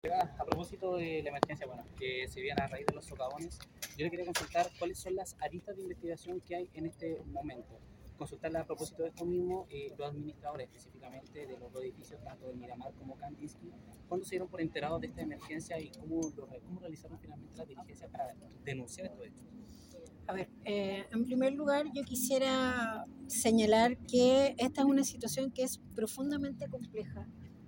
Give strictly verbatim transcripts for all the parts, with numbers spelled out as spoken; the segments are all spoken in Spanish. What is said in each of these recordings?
A propósito de la emergencia, bueno, que se viene a raíz de los socavones, yo le quería consultar cuáles son las aristas de investigación que hay en este momento. Consultarle a propósito de esto mismo, eh, los administradores específicamente de los dos edificios, tanto de Miramar como Kandinsky, ¿cuándo se dieron por enterados de esta emergencia y cómo, lo, cómo realizaron finalmente las diligencias para denunciar estos hechos? A ver, eh, en primer lugar yo quisiera señalar que esta es una situación que es profundamente compleja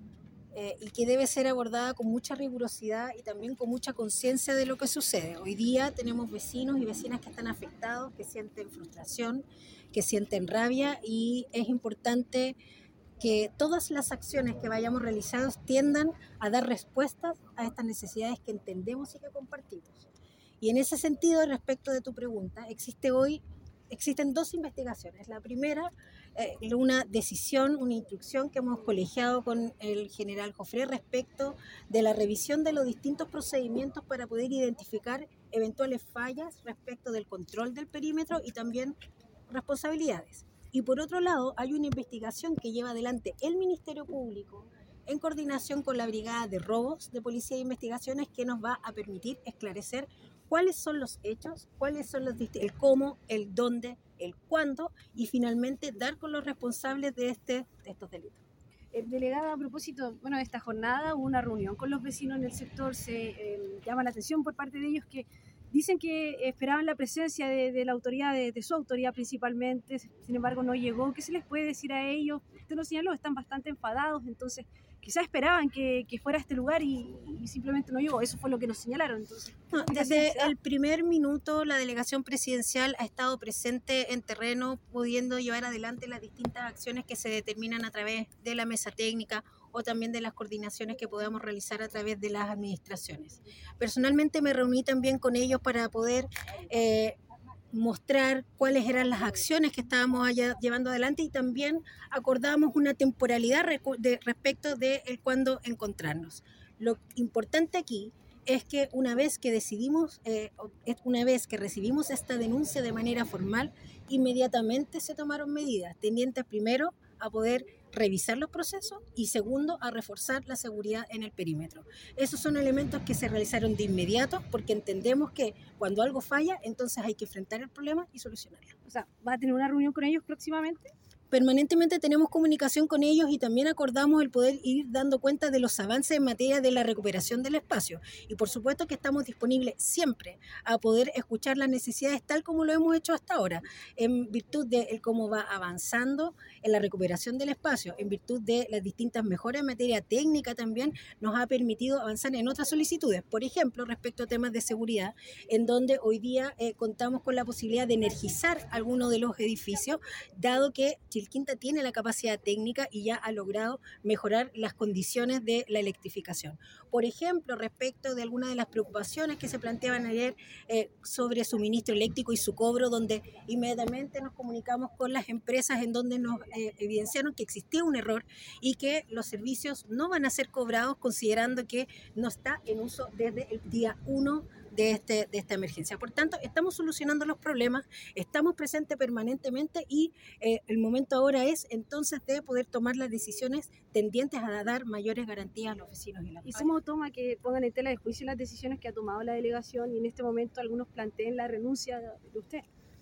eh, y que debe ser abordada con mucha rigurosidad y también con mucha conciencia de lo que sucede. Hoy día tenemos vecinos y vecinas que están afectados, que sienten frustración, que sienten rabia, y es importante que todas las acciones que vayamos realizando tiendan a dar respuestas a estas necesidades que entendemos y que compartimos. Y en ese sentido, respecto de tu pregunta, existe hoy, existen dos investigaciones. La primera, eh, una decisión, una instrucción que hemos colegiado con el general Jofré respecto de la revisión de los distintos procedimientos para poder identificar eventuales fallas respecto del control del perímetro y también responsabilidades. Y por otro lado, hay una investigación que lleva adelante el Ministerio Público en coordinación con la Brigada de Robos de Policía e Investigaciones, que nos va a permitir esclarecer cuáles son los hechos, cuáles son los el cómo, el dónde, el cuándo, y finalmente dar con los responsables de, este, de estos delitos. Eh, delegada, a propósito, bueno, de esta jornada hubo una reunión con los vecinos en el sector. Se eh, llama la atención por parte de ellos que dicen que esperaban la presencia de, de la autoridad, de, de su autoridad principalmente, sin embargo no llegó. ¿Qué se les puede decir a ellos? Usted lo señaló, están bastante enfadados, entonces quizás esperaban que, que fuera a este lugar y, y simplemente no llegó. Eso fue lo que nos señalaron. Entonces, no, desde el primer minuto la delegación presidencial ha estado presente en terreno, pudiendo llevar adelante las distintas acciones que se determinan a través de la mesa técnica o también de las coordinaciones que podamos realizar a través de las administraciones. Personalmente me reuní también con ellos para poder eh, mostrar cuáles eran las acciones que estábamos allá llevando adelante, y también acordamos una temporalidad de, respecto de el cuándo encontrarnos. Lo importante aquí es que una vez que decidimos, eh, una vez que recibimos esta denuncia de manera formal, inmediatamente se tomaron medidas tendientes primero a poder revisar los procesos y segundo a reforzar la seguridad en el perímetro. Esos son elementos que se realizaron de inmediato porque entendemos que cuando algo falla, entonces hay que enfrentar el problema y solucionarlo. O sea, ¿va a tener una reunión con ellos próximamente? Permanentemente tenemos comunicación con ellos y también acordamos el poder ir dando cuenta de los avances en materia de la recuperación del espacio. Y por supuesto que estamos disponibles siempre a poder escuchar las necesidades tal como lo hemos hecho hasta ahora, en virtud de el cómo va avanzando en la recuperación del espacio, en virtud de las distintas mejoras en materia técnica también nos ha permitido avanzar en otras solicitudes. Por ejemplo, respecto a temas de seguridad, en donde hoy día eh, contamos con la posibilidad de energizar algunos de los edificios, dado que Chilquinta tiene la capacidad técnica y ya ha logrado mejorar las condiciones de la electrificación. Por ejemplo, respecto de algunas de las preocupaciones que se planteaban ayer eh, sobre suministro eléctrico y su cobro, donde inmediatamente nos comunicamos con las empresas en donde nos eh, evidenciaron que existía un error y que los servicios no van a ser cobrados considerando que no está en uso desde el día uno de, este, de esta emergencia. Por tanto, estamos solucionando los problemas, estamos presentes permanentemente y eh, el momento ahora es entonces de poder tomar las decisiones tendientes a dar mayores garantías a los vecinos y la ¿Y cómo toma que pongan en tela de juicio las decisiones que ha tomado la delegación y en este momento algunos planteen la renuncia de usted?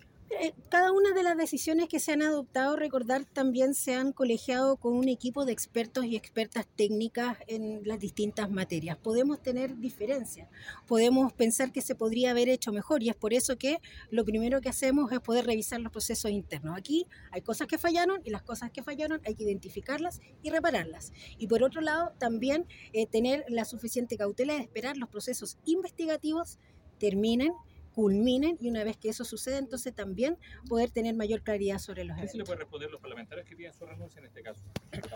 Cada una de las decisiones que se han adoptado, recordar, también se han colegiado con un equipo de expertos y expertas técnicas en las distintas materias. Podemos tener diferencias, podemos pensar que se podría haber hecho mejor y es por eso que lo primero que hacemos es poder revisar los procesos internos. Aquí hay cosas que fallaron y las cosas que fallaron hay que identificarlas y repararlas. Y por otro lado, también eh, tener la suficiente cautela de esperar los procesos investigativos terminen, culminen, y una vez que eso sucede, entonces también poder tener mayor claridad sobre los eventos. ¿Qué se le puede responder a los parlamentarios que piden su renuncia en este caso?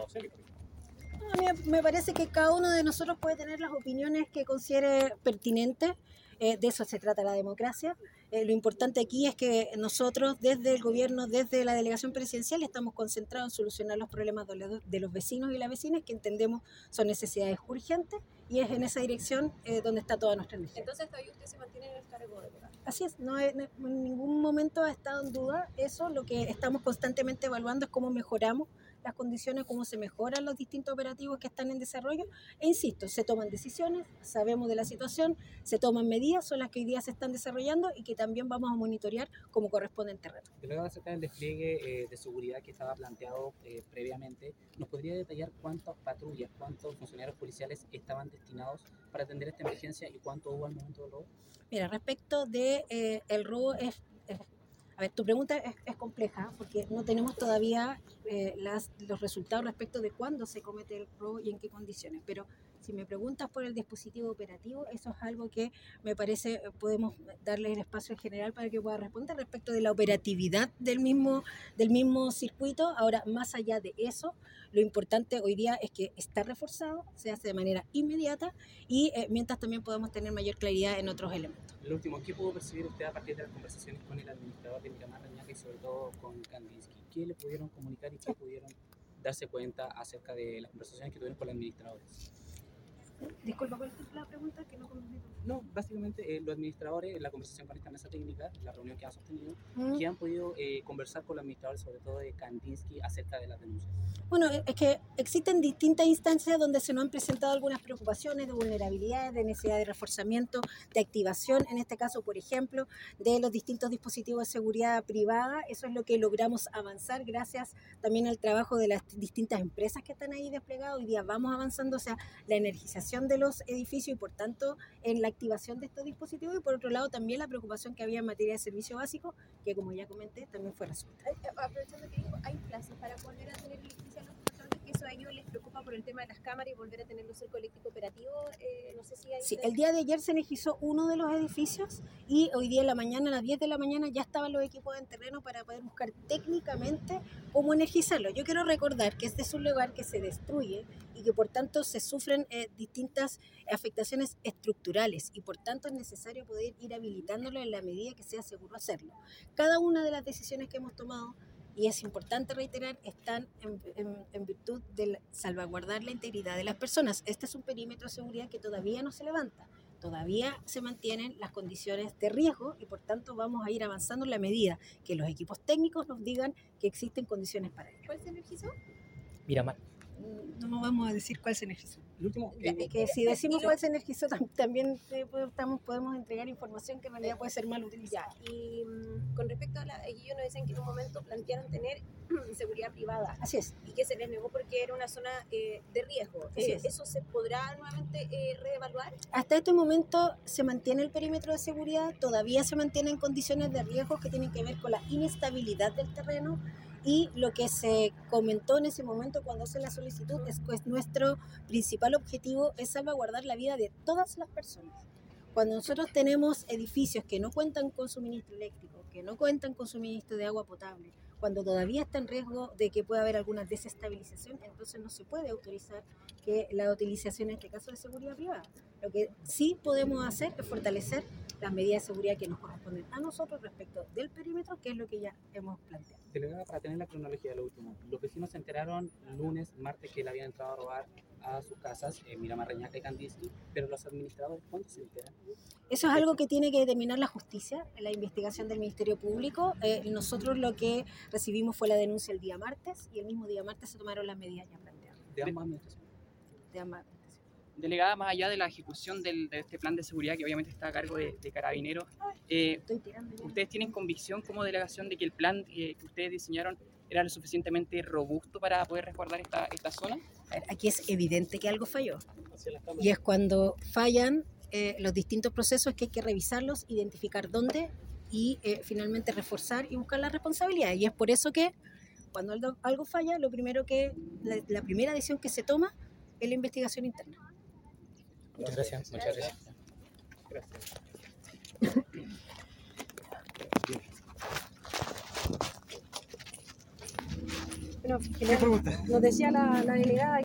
A mí me parece que cada uno de nosotros puede tener las opiniones que considere pertinentes. Eh, de eso se trata la democracia. Eh, lo importante aquí es que nosotros desde el gobierno, desde la delegación presidencial, estamos concentrados en solucionar los problemas de los vecinos y las vecinas que entendemos son necesidades urgentes, y es en esa dirección eh, donde está toda nuestra energía. Entonces todavía usted se mantiene en el cargo de delegado. Así es, no, en ningún momento ha estado en duda eso. Lo que estamos constantemente evaluando es cómo mejoramos las condiciones, cómo se mejoran los distintos operativos que están en desarrollo. E insisto, se toman decisiones, sabemos de la situación, se toman medidas, son las que hoy día se están desarrollando y que también vamos a monitorear como corresponde en terreno. Luego acerca del despliegue eh, de seguridad que estaba planteado eh, previamente, ¿nos podría detallar cuántas patrullas, cuántos funcionarios policiales estaban destinados para atender esta emergencia y cuánto hubo al momento del robo? Mira, respecto de eh, el robo, es, es- a ver, tu pregunta es, es compleja porque no tenemos todavía eh, las, los resultados respecto de cuándo se comete el robo y en qué condiciones, pero si me preguntas por el dispositivo operativo, eso es algo que me parece eh, podemos darle el espacio en general para que pueda responder respecto de la operatividad del mismo, del mismo circuito. Ahora, más allá de eso, lo importante hoy día es que está reforzado, se hace de manera inmediata y eh, mientras también podamos tener mayor claridad en otros elementos. Lo último, ¿qué pudo percibir usted a partir de las conversaciones con el administrador de Miramar Reñaca y sobre todo con Kandinsky? ¿Qué le pudieron comunicar y qué pudieron darse cuenta acerca de las conversaciones que tuvieron con los administradores? Disculpa, ¿cuál es la pregunta? Que no comprendí. No, básicamente eh, los administradores, en la conversación con esta mesa técnica, la reunión que han sostenido, Mm. que han podido eh, conversar con los administradores, sobre todo de Kandinsky, acerca de las denuncias. Bueno, es que existen distintas instancias donde se nos han presentado algunas preocupaciones de vulnerabilidades, de necesidad de reforzamiento, de activación, en este caso, por ejemplo, de los distintos dispositivos de seguridad privada. Eso es lo que logramos avanzar gracias también al trabajo de las distintas empresas que están ahí desplegadas. Hoy día vamos avanzando, o sea, la energización de los edificios y, por tanto, en la activación de estos dispositivos. Y, por otro lado, también la preocupación que había en materia de servicio básico, que, como ya comenté, también fue resuelta. Eh, Aprovechando que dijo, hay plazos para volver a tener electricidad en los patrones, que eso a ellos les preocupa por el tema de las cámaras y volver a tener los cercos eléctricos operativos. Eh, no sé si hay. Sí, el día de ayer se energizó uno de los edificios y hoy día en la mañana, a las diez de la mañana, ya estaban los equipos en terreno para poder buscar técnicamente cómo energizarlo. Yo quiero recordar que este es un lugar que se destruye y que por tanto se sufren eh, distintas afectaciones estructurales y por tanto es necesario poder ir habilitándolo en la medida que sea seguro hacerlo. Cada una de las decisiones que hemos tomado, y es importante reiterar, están en, en, en virtud de salvaguardar la integridad de las personas. Este es un perímetro de seguridad que todavía no se levanta, todavía se mantienen las condiciones de riesgo y por tanto vamos a ir avanzando en la medida que los equipos técnicos nos digan que existen condiciones para ello. ¿Cuál se energizó? Miramar. No vamos a decir cuál se energizó. El último, Ya, eh, es que si decimos cuál se energizó, tam- también eh, podemos, podemos entregar información que en realidad puede ser mal utilizada. Ya, y mm, con respecto a la. Ellos nos dicen que en un momento plantearon tener seguridad privada Así es. y que se les negó porque era una zona eh, de riesgo. Así Eh, es. ¿Eso se podrá nuevamente eh, reevaluar? Hasta este momento se mantiene el perímetro de seguridad, todavía se mantienen condiciones de riesgo que tienen que ver con la inestabilidad del terreno y lo que se comentó en ese momento cuando hace la solicitud es que nuestro principal objetivo es salvaguardar la vida de todas las personas. Cuando nosotros tenemos edificios que no cuentan con suministro eléctrico, que no cuentan con suministro de agua potable, cuando todavía está en riesgo de que pueda haber alguna desestabilización, entonces no se puede autorizar que la utilización, en este caso, de seguridad privada. Lo que sí podemos hacer es fortalecer las medidas de seguridad que nos corresponden a nosotros respecto del perímetro, que es lo que ya hemos planteado. delegada, para tener la cronología de lo último, los vecinos se enteraron lunes, martes que le habían entrado a robar a sus casas, en Miramar Reñaca y Kandinsky, pero los administradores, ¿cuándo se enteran? Eso es algo que tiene que determinar la justicia, la investigación del Ministerio Público. Eh, nosotros lo que recibimos fue la denuncia el día martes y el mismo día martes se tomaron las medidas ya planteadas. De ambas administraciones. De ambas. Delegada, más allá de la ejecución del, de este plan de seguridad que obviamente está a cargo de, de Carabineros, eh, Estoy tirando ya. ¿ustedes tienen convicción como delegación de que el plan eh, que ustedes diseñaron era lo suficientemente robusto para poder resguardar esta, esta zona? A ver, aquí es evidente que algo falló. Y es cuando fallan eh, los distintos procesos que hay que revisarlos, identificar dónde y eh, finalmente reforzar y buscar la responsabilidad. Y es por eso que cuando algo, algo falla, lo primero que la, la primera decisión que se toma es la investigación interna. Muchas gracias. Muchas gracias. Bueno, nos decía la, la delegada